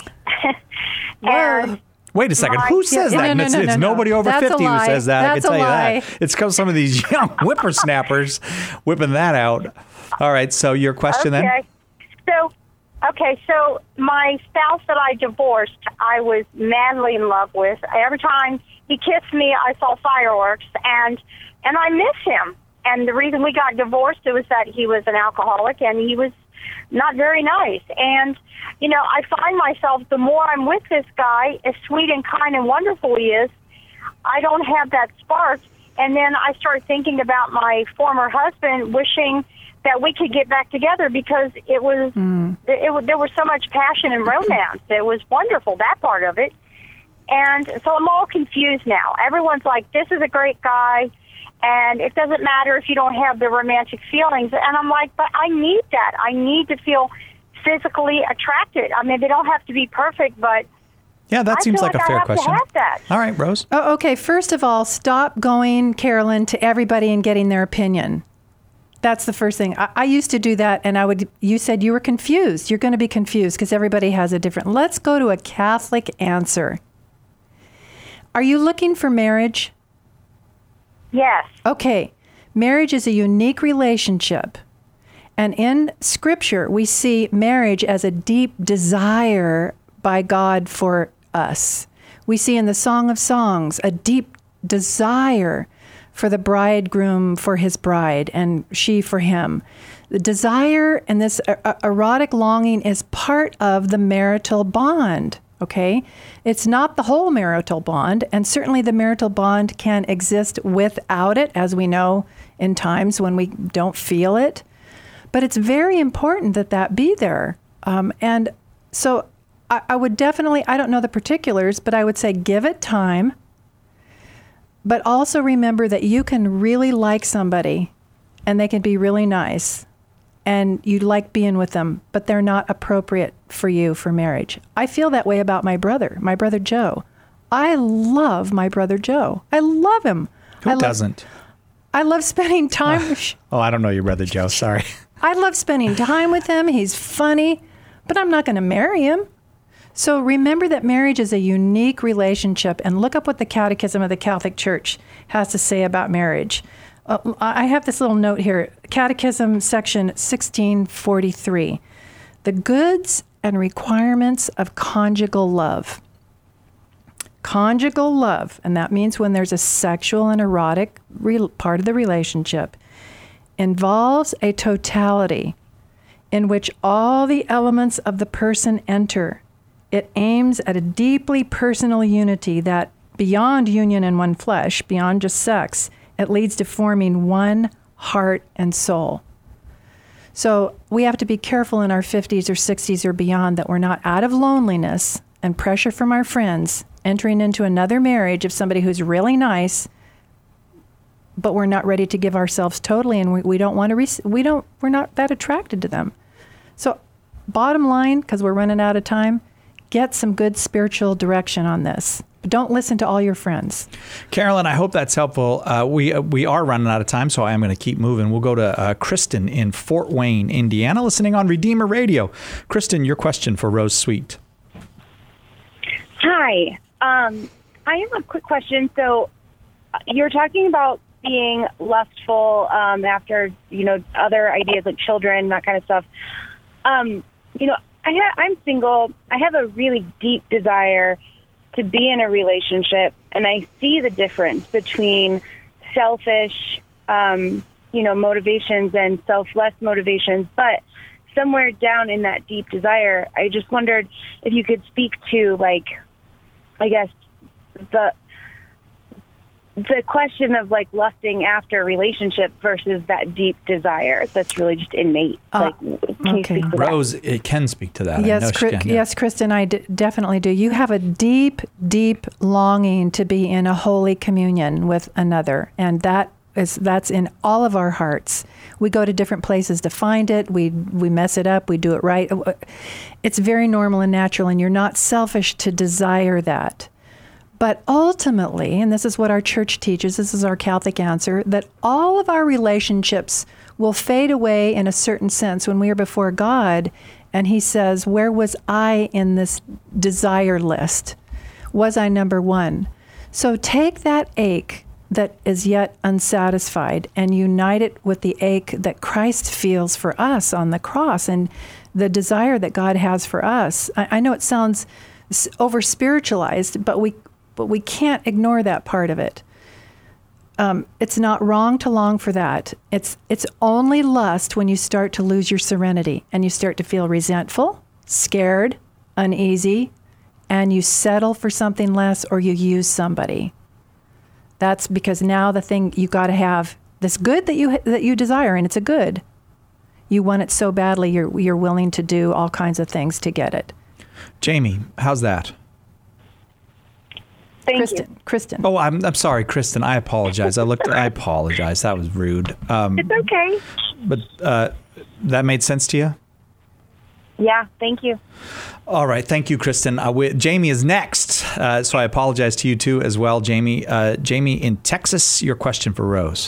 and Wait a second. my- Who says Yeah, that? no, And no, it's no, it's no, no. nobody over That's a fifty who lie. says that. That's I can a tell lie. you that. It's because some of these young whippersnappers whipping that out. All right. So your question okay. then? So, okay, so my spouse that I divorced, I was madly in love with. Every time he kissed me, I saw fireworks, and and I miss him. And the reason we got divorced it was that he was an alcoholic, and he was not very nice. And, you know, I find myself, the more I'm with this guy, as sweet and kind and wonderful he is, I don't have that spark. And then I start thinking about my former husband, wishing that we could get back together because it was, Mm. it, it, there was so much passion and romance. It was wonderful, that part of it. And so I'm all confused now. Everyone's like, this is a great guy, and it doesn't matter if you don't have the romantic feelings. And I'm like, but I need that. I need to feel physically attracted. I mean, they don't have to be perfect, but Yeah, that I seems feel like a I fair have question. To have that. All right, Rose. Oh, okay. First of all, stop going, Carolyn, to everybody and getting their opinion. That's the first thing. I, I used to do that, and I would. You said you were confused. You're going to be confused because everybody has a different. Let's go to a Catholic answer. Are you looking for marriage? Yes. Okay. Marriage is a unique relationship. And in Scripture, we see marriage as a deep desire by God for us. We see in the Song of Songs a deep desire for the bridegroom for his bride and she for him. The desire and this er- erotic longing is part of the marital bond, okay? It's not the whole marital bond, and certainly the marital bond can exist without it, as we know in times when we don't feel it. But it's very important that that be there. Um, and so I, I would definitely, I don't know the particulars, but I would say give it time. But also remember that you can really like somebody and they can be really nice and you like being with them, but they're not appropriate for you for marriage. I feel that way about my brother, my brother Joe. I love my brother Joe. I love him. Who I love, doesn't? I love spending time with Oh, I don't know your brother Joe. Sorry. I love spending time with him. He's funny, but I'm not going to marry him. So remember that marriage is a unique relationship, and look up what the Catechism of the Catholic Church has to say about marriage. Uh, I have this little note here, Catechism section sixteen forty-three, the goods and requirements of conjugal love. Conjugal love, and that means when there's a sexual and erotic re- part of the relationship, involves a totality in which all the elements of the person enter. It aims at a deeply personal unity that, beyond union in one flesh, beyond just sex, it leads to forming one heart and soul. So we have to be careful in our fifties or sixties or beyond that we're not out of loneliness and pressure from our friends entering into another marriage of somebody who's really nice, but we're not ready to give ourselves totally, and we, we don't want to, re- we don't, we're not that attracted to them. So bottom line, because we're running out of time, get some good spiritual direction on this. But don't listen to all your friends. Carolyn, I hope that's helpful. Uh, we uh, we are running out of time, so I am going to keep moving. We'll go to uh, Kristen in Fort Wayne, Indiana, listening on Redeemer Radio. Kristen, your question for Rose Sweet. Hi. Um, I have a quick question. So you're talking about being lustful um, after, you know, other ideas like children, that kind of stuff. Um, you know, I ha- I'm single. I have a really deep desire to be in a relationship, and I see the difference between selfish, um, you know, motivations and selfless motivations. But somewhere down in that deep desire, I just wondered if you could speak to, like, I guess, the the question of, like, lusting after a relationship versus that deep desire that's really just innate. Uh, like, can you speak to Rose, that? it can speak to that. Yes, I know she Cri- can, yeah. yes, Kristen, I d- definitely do. You have a deep, deep longing to be in a holy communion with another, and that is that's in all of our hearts. We go to different places to find it. We we mess it up. We do it right. It's very normal and natural, and you're not selfish to desire that. But ultimately, and this is what our church teaches, this is our Catholic answer, that all of our relationships will fade away in a certain sense when we are before God, and he says, where was I in this desire list? Was I number one? So take that ache that is yet unsatisfied and unite it with the ache that Christ feels for us on the cross and the desire that God has for us. I, I know it sounds over-spiritualized, but we but we can't ignore that part of it. Um, it's not wrong to long for that. It's it's only lust when you start to lose your serenity and you start to feel resentful, scared, uneasy, and you settle for something less or you use somebody. That's because now the thing you got to have this good that you that you desire, and it's a good. You want it so badly, you're you're willing to do all kinds of things to get it. Jamie, how's that? Thank Kristen, you. Kristen. Oh, I'm I'm sorry, Kristen. I apologize. I looked. I apologize. That was rude. Um, It's okay. But uh, that made sense to you? Yeah, thank you. All right. Thank you, Kristen. Uh, we, Jamie is next. Uh, so I apologize to you, too, as well, Jamie. Uh, Jamie in Texas, your question for Rose.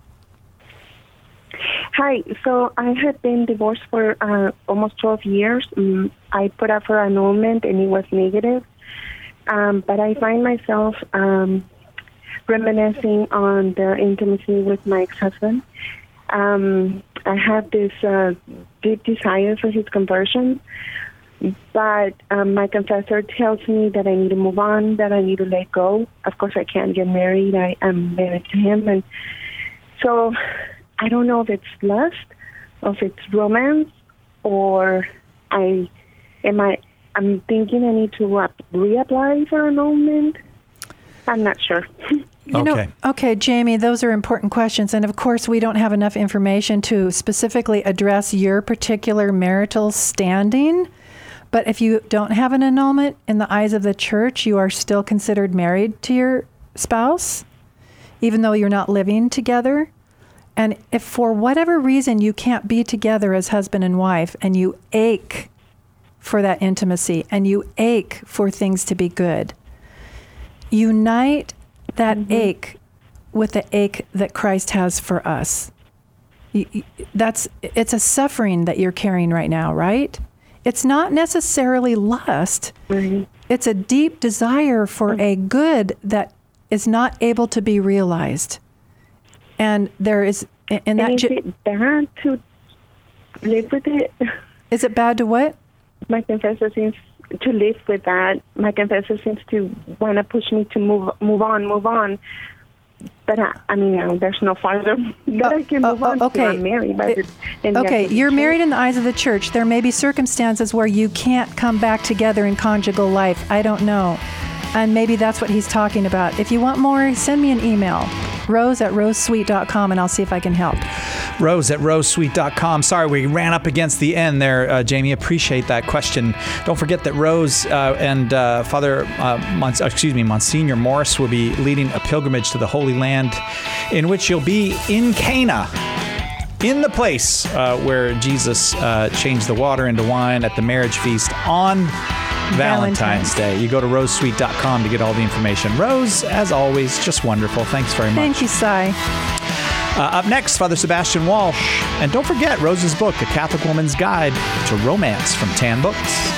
Hi. So I had been divorced for uh, almost twelve years. Um, I put up for annulment, and it was negative. Um, but I find myself um, reminiscing on the intimacy with my ex-husband. Um, I have this uh, deep desire for his conversion, but um, my confessor tells me that I need to move on, that I need to let go. Of course, I can't get married. I am married to him. And so I don't know if it's lust, or if it's romance, or I am I... I'm thinking I need to uh, reapply for annulment. I'm not sure. You okay. know, okay, Jamie, those are important questions. And of course, we don't have enough information to specifically address your particular marital standing. But if you don't have an annulment in the eyes of the church, you are still considered married to your spouse, even though you're not living together. And if for whatever reason you can't be together as husband and wife, and you ache for that intimacy, and you ache for things to be good, unite that mm-hmm. ache with the ache that Christ has for us. You, you, that's it's a suffering that you're carrying right now, right? It's not necessarily lust. Mm-hmm. It's a deep desire for a good that is not able to be realized. And there is, in that. And is it bad to live with it? Is it bad to what? My confessor seems to live with that. My confessor seems to want to push me to move, move on, move on. But I, I mean, no, there's no farther that uh, I can move uh, on. Okay, I'm married. But it, okay, you're married in the eyes of the church. There may be circumstances where you can't come back together in conjugal life. I don't know. And maybe that's what he's talking about. If you want more, send me an email, rose at rose sweet dot com, and I'll see if I can help. Rose at rose sweet dot com. Sorry, we ran up against the end there, uh, Jamie. Appreciate that question. Don't forget that Rose uh, and uh, Father, uh, Mons- excuse me, Monsignor Morris will be leading a pilgrimage to the Holy Land, in which you'll be in Cana, in the place uh, where Jesus uh, changed the water into wine at the marriage feast on Valentine's Day. You go to rose suite dot com to get all the information. Rose, as always, just wonderful. Thanks very much. Thank you, Cy. Uh, up next, Father Sebastian Walsh. And don't forget Rose's book, A Catholic Woman's Guide to Romance from Tan Books.